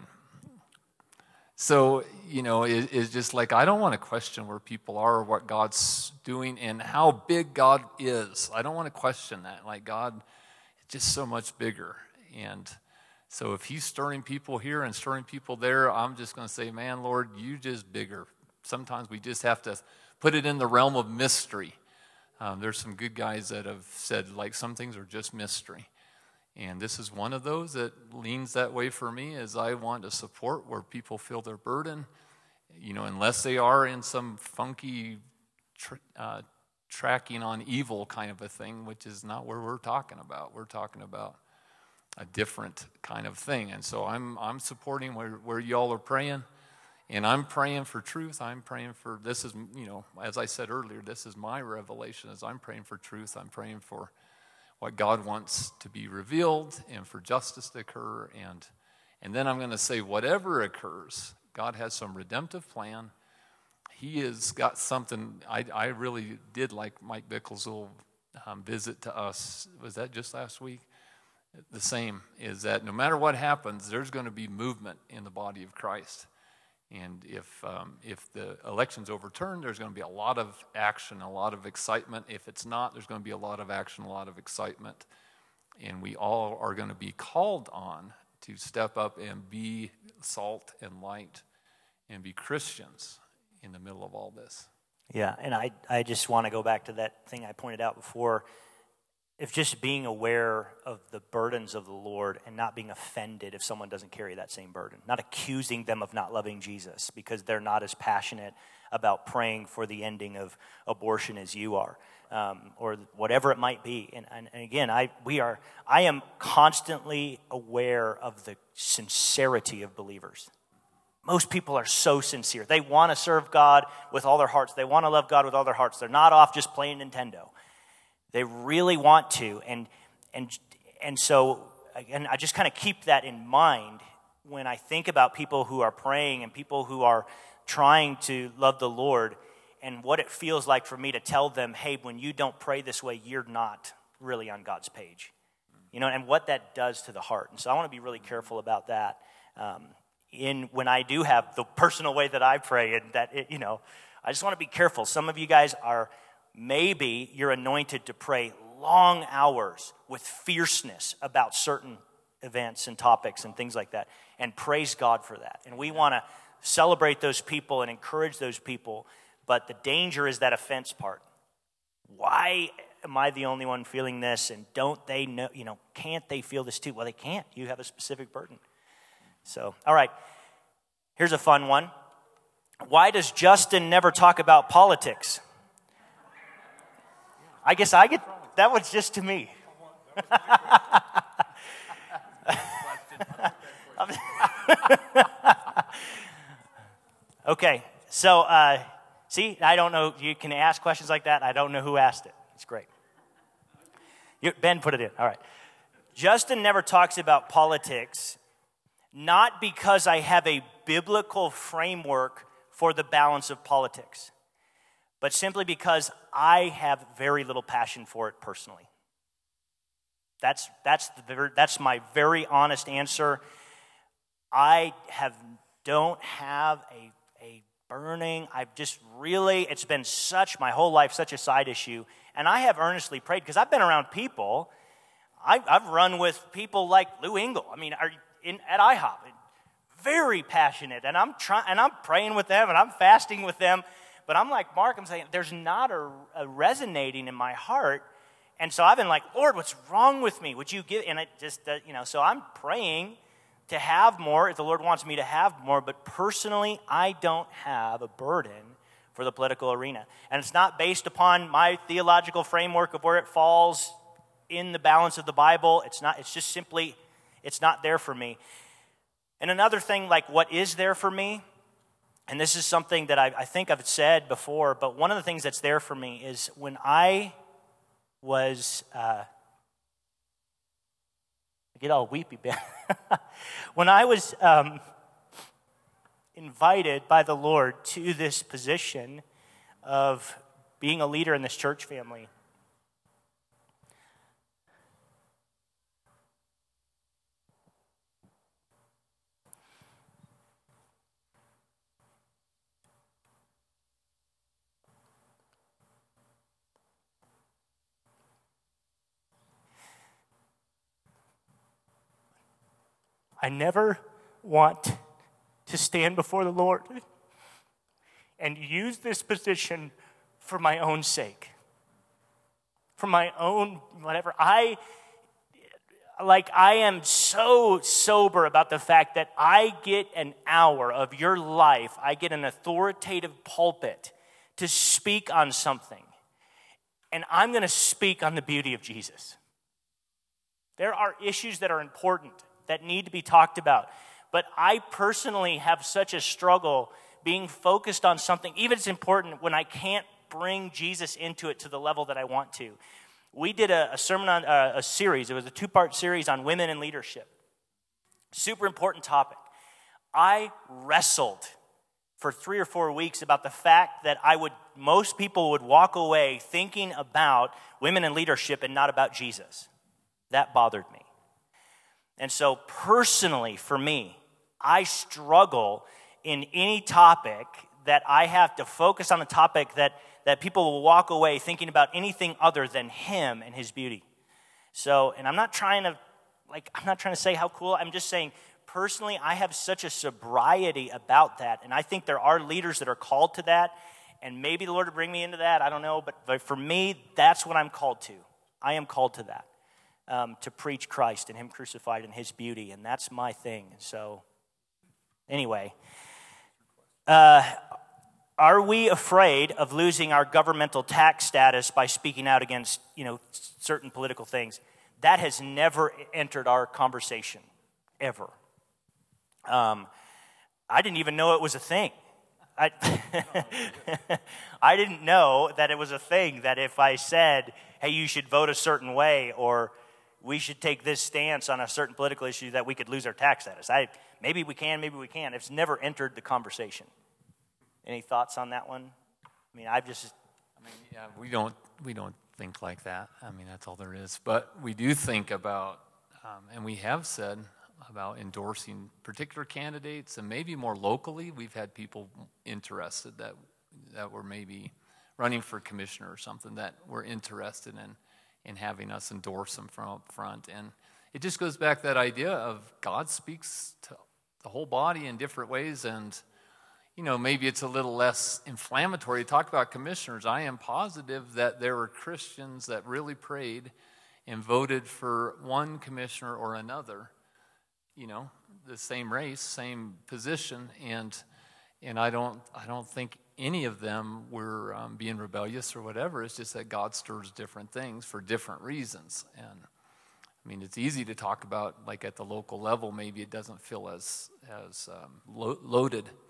So, you know, it, it's just like, I don't want to question where people are or what God's doing and how big God is. I don't want to question that. Like, God is just so much bigger. And so if he's stirring people here and stirring people there, I'm just going to say, man, Lord, you just bigger. Sometimes we just have to put it in the realm of mystery. Um, there's some good guys that have said, like, some things are just mystery. And this is one of those that leans that way for me, as I want to support where people feel their burden, you know, unless they are in some funky tr- uh, tracking on evil kind of a thing, which is not where we're talking about. We're talking about a different kind of thing. And so I'm I'm supporting where, where y'all are praying, and I'm praying for truth. I'm praying for, this is, you know, as I said earlier, this is my revelation. As I'm praying for truth, I'm praying for what God wants to be revealed and for justice to occur. And and then I'm going to say, whatever occurs, God has some redemptive plan. He has got something. I, I really did like Mike Bickle's little um, visit to us. Was that just last week? The same is that no matter what happens, there's going to be movement in the body of Christ. And if um, if the election's overturned, there's going to be a lot of action, a lot of excitement. If it's not, there's going to be a lot of action, a lot of excitement. And we all are going to be called on to step up and be salt and light and be Christians in the middle of all this. Yeah, and I, I just want to go back to that thing I pointed out before. If just being aware of the burdens of the Lord and not being offended if someone doesn't carry that same burden, not accusing them of not loving Jesus because they're not as passionate about praying for the ending of abortion as you are, um, or whatever it might be. And, and, and again, I we are I am constantly aware of the sincerity of believers. Most people are so sincere. They want to serve God with all their hearts. They want to love God with all their hearts. They're not off just playing Nintendo. They really want to, and and and so and I just kind of keep that in mind when I think about people who are praying and people who are trying to love the Lord, and what it feels like for me to tell them, hey, when you don't pray this way, you're not really on God's page, you know, and what that does to the heart. And so I want to be really careful about that. Um, in when I do have the personal way that I pray, and that it, you know, I just want to be careful. Some of you guys are. Maybe you're anointed to pray long hours with fierceness about certain events and topics and things like that. And praise God for that. And we want to celebrate those people and encourage those people. But the danger is that offense part. Why am I the only one feeling this? And don't they know, you know, can't they feel this too? Well, they can't. You have a specific burden. So, all right. Here's a fun one. Why does Justin never talk about politics? I guess I get, that was just to me. Okay, so uh, See, I don't know. You can ask questions like that. I don't know who asked it. It's great. You, Ben put it in. All right. Justin never talks about politics, not because I have a biblical framework for the balance of politics, but simply because I have very little passion for it personally. That's, that's, the, that's my very honest answer. I have don't have a, a burning, I've just really, it's been such, my whole life, such a side issue. And I have earnestly prayed, because I've been around people, I, I've run with people like Lou Engle, I mean, are in, at I hop, very passionate, and I'm trying, and I'm praying with them, and I'm fasting with them, but I'm like Mark, I'm saying, there's not a, a resonating in my heart. And so I've been like, Lord, what's wrong with me? Would you give, and it just, uh, you know, so I'm praying to have more if the Lord wants me to have more, but personally, I don't have a burden for the political arena. And it's not based upon my theological framework of where it falls in the balance of the Bible. It's not, it's just simply, it's not there for me. And another thing, like what is there for me, and this is something that I, I think I've said before, but one of the things that's there for me is when I was, uh, I get all weepy, Ben. When I was um, invited by the Lord to this position of being a leader in this church family, I never want to stand before the Lord and use this position for my own sake, for my own whatever. I, like, I am so sober about the fact that I get an hour of your life, I get an authoritative pulpit to speak on something, and I'm going to speak on the beauty of Jesus. There are issues that are important that need to be talked about. But I personally have such a struggle being focused on something, even if it's important, when I can't bring Jesus into it to the level that I want to. We did a, a sermon on uh, a series. It was a two-part series on women in leadership. Super important topic. I wrestled for three or four weeks about the fact that I would, most people would walk away thinking about women in leadership and not about Jesus. That bothered me. And so personally, for me, I struggle in any topic that I have to focus on a topic that, that people will walk away thinking about anything other than him and his beauty. So, and I'm not trying to, like, I'm not trying to say how cool, I'm just saying, personally, I have such a sobriety about that, and I think there are leaders that are called to that, and maybe the Lord will bring me into that, I don't know, but, but for me, that's what I'm called to. I am called to that. Um, to preach Christ and him crucified and his beauty, and that's my thing. So, anyway, uh, are we afraid of losing our governmental tax status by speaking out against, you know, certain political things? That has never entered our conversation, ever. Um, I didn't even know it was a thing. I, I didn't know that it was a thing, that if I said, hey, you should vote a certain way, or we should take this stance on a certain political issue, that we could lose our tax status. I, maybe we can, maybe we can't. It's never entered the conversation. Any thoughts on that one? I mean, I've just... I mean, yeah, we don't, we don't think like that. I mean, that's all there is. But we do think about, um, and we have said about endorsing particular candidates, and maybe more locally, we've had people interested that that were maybe running for commissioner or something that were interested in in having us endorse them from up front. And it just goes back to that idea of God speaks to the whole body in different ways, and you know, maybe it's a little less inflammatory to talk about commissioners. I am positive that there were Christians that really prayed and voted for one commissioner or another, you know, the same race, same position, and and I don't I don't think any of them were um, being rebellious or whatever. It's just that God stirs different things for different reasons. And I mean, it's easy to talk about, like at the local level, maybe it doesn't feel as as um, lo- loaded.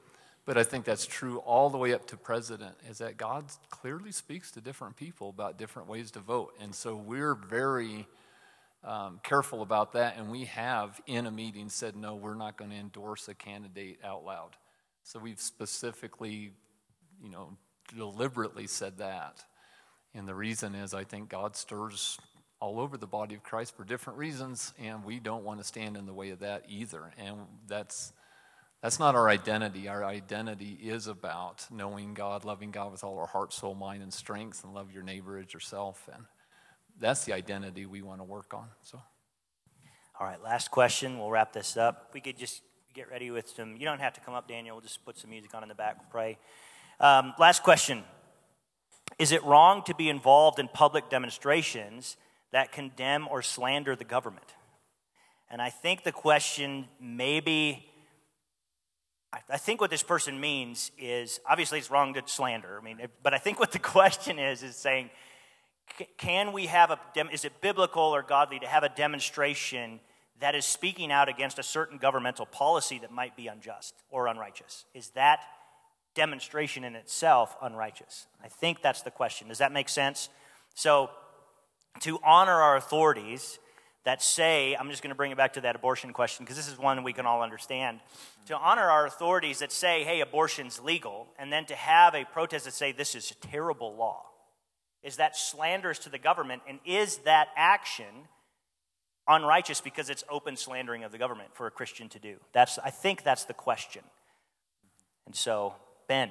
But I think that's true all the way up to president, is that God clearly speaks to different people about different ways to vote. And so we're very um, careful about that, and we have, in a meeting, said, no, we're not going to endorse a candidate out loud. So we've specifically, you know, deliberately said that. And the reason is I think God stirs all over the body of Christ for different reasons, and we don't want to stand in the way of that either. And that's that's not our identity. Our identity is about knowing God, loving God with all our heart, soul, mind, and strength, and love your neighbor as yourself. And that's the identity we want to work on. So, all right, last question. We'll wrap this up. We could just get ready with some, you don't have to come up, Daniel. We'll just put some music on in the back. We'll pray. Um, last question. Is it wrong to be involved in public demonstrations that condemn or slander the government? And I think the question maybe, I think what this person means is, obviously it's wrong to slander. I mean, but I think what the question is, is saying, can we have a, is it biblical or godly to have a demonstration that is speaking out against a certain governmental policy that might be unjust or unrighteous? Is that demonstration in itself unrighteous? I think that's the question. Does that make sense? So, to honor our authorities that say, I'm just going to bring it back to that abortion question because this is one we can all understand. To honor our authorities that say, hey, abortion's legal, and then to have a protest that say this is a terrible law. Is that slanderous to the government, and is that action unrighteous because it's open slandering of the government for a Christian to do? That's, I think that's the question. And so, Ben.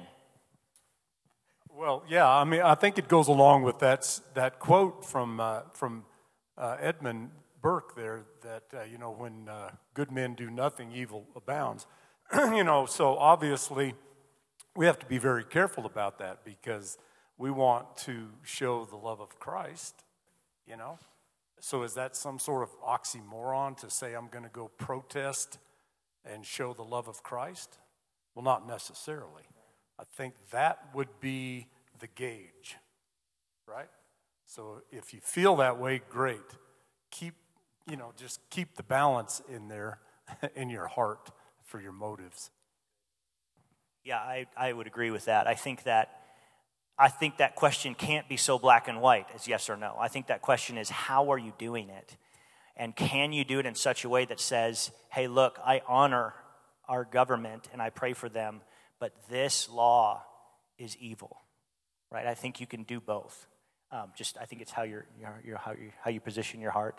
Well, yeah, I mean, I think it goes along with that, that quote from, uh, from uh, Edmund Burke there, that, uh, you know, when uh, good men do nothing, evil abounds. You know, so obviously we have to be very careful about that because we want to show the love of Christ, you know. So is that some sort of oxymoron to say I'm going to go protest and show the love of Christ? Well, not necessarily. I think that would be the gauge, right? So if you feel that way, great. Keep, you know, just keep the balance in there in your heart for your motives. Yeah, I, I would agree with that. I think that I think that question can't be so black and white as yes or no. I think that question is, how are you doing it? And can you do it in such a way that says, hey, look, I honor our government and I pray for them, but this law is evil, right? I think you can do both. Um, just, I think it's how you're, you're, you're how you how you position your heart.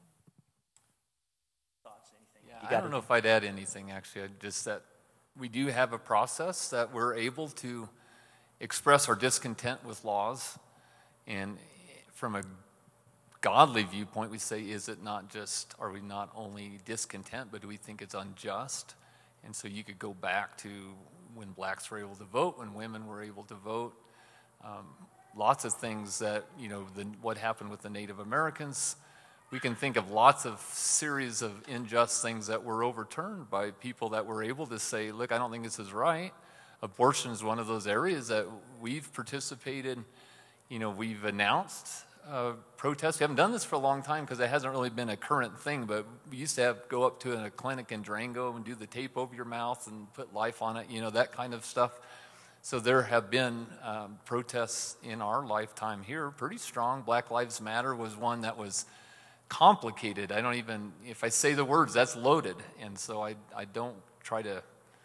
Thoughts? Anything? Yeah, You I don't know if I'd add anything actually. Just that we do have a process that we're able to express our discontent with laws, and from a godly viewpoint, we say, is it not just, are we not only discontent, but do we think it's unjust? And so you could go back to when blacks were able to vote, when women were able to vote. Um, lots of things that, you know, the, what happened with the Native Americans. We can think of lots of series of unjust things that were overturned by people that were able to say, look, I don't think this is right. Abortion is one of those areas that we've participated, you know, we've announced uh, protests. We haven't done this for a long time because it hasn't really been a current thing, but we used to have go up to a clinic in Durango and do the tape over your mouth and put life on it, you know, that kind of stuff. So there have been um, protests in our lifetime here, pretty strong. Black Lives Matter was one that was complicated. I don't even, if I say the words, that's loaded. And so I, I don't try to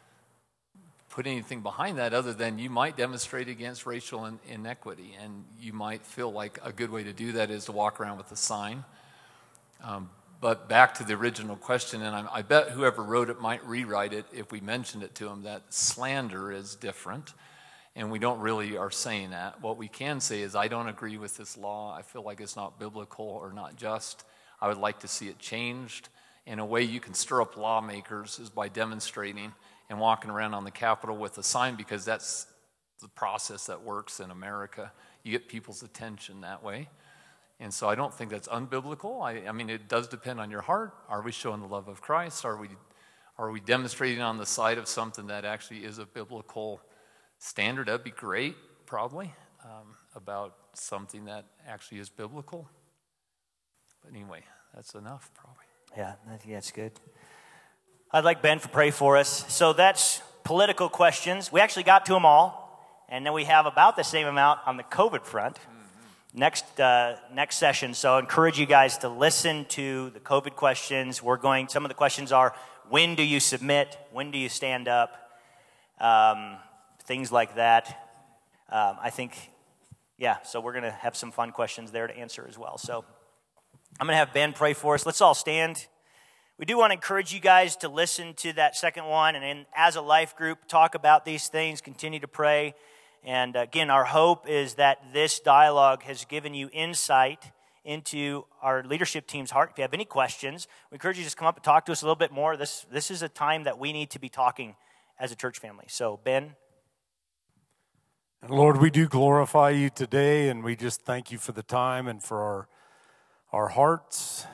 put anything behind that other than you might demonstrate against racial in, inequity, and you might feel like a good way to do that is to walk around with a sign. Um, but back to the original question, and I, I bet whoever wrote it might rewrite it if we mentioned it to them, that slander is different, and we don't really are saying that. What we can say is, I don't agree with this law. I feel like it's not biblical or not just. I would like to see it changed. And a way you can stir up lawmakers is by demonstrating and walking around on the Capitol with a sign, because that's the process that works in America. You get people's attention that way. And so I don't think that's unbiblical. I, I mean, it does depend on your heart. Are we showing the love of Christ? Are we, are we demonstrating on the side of something that actually is a biblical standard? That'd be great, probably, um, about something that actually is biblical. But anyway, that's enough, probably. Yeah, I think that's good. I'd like Ben to pray for us. So that's political questions. We actually got to them all, and then we have about the same amount on the COVID front. Mm-hmm. Next uh, next session. So I encourage you guys to listen to the COVID questions. We're going. Some of the questions are: when do you submit? When do you stand up? Um, things like that. Um, I think, yeah. So we're going to have some fun questions there to answer as well. So I'm going to have Ben pray for us. Let's all stand. We do want to encourage you guys to listen to that second one, and then as a life group, talk about these things, continue to pray. And again, our hope is that this dialogue has given you insight into our leadership team's heart. If you have any questions, we encourage you to just come up and talk to us a little bit more. This, this is a time that we need to be talking as a church family. So, Ben. And Lord, we do glorify you today, and we just thank you for the time and for our, our hearts.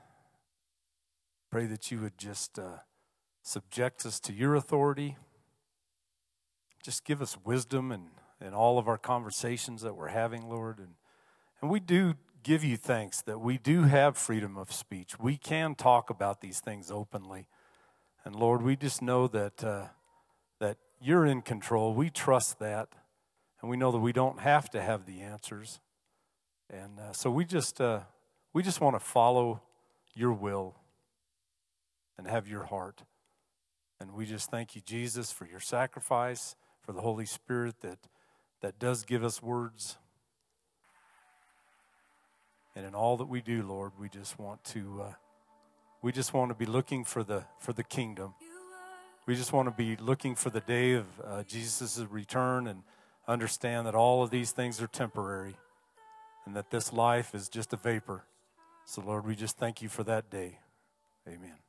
Pray that you would just uh, subject us to your authority. Just give us wisdom in, in all of our conversations that we're having, Lord. And, and we do give you thanks that we do have freedom of speech. We can talk about these things openly. And Lord, we just know that, uh, that you're in control. We trust that. And we know that we don't have to have the answers. And uh, so we just, uh, we just want to follow your will and have your heart. And we just thank you, Jesus, for your sacrifice, for the Holy Spirit that, that does give us words. And in all that we do, Lord, we just want to uh, we just want to be looking for the for the kingdom. We just want to be looking for the day of uh, Jesus' return and understand that all of these things are temporary and that this life is just a vapor. So, Lord, we just thank you for that day. Amen.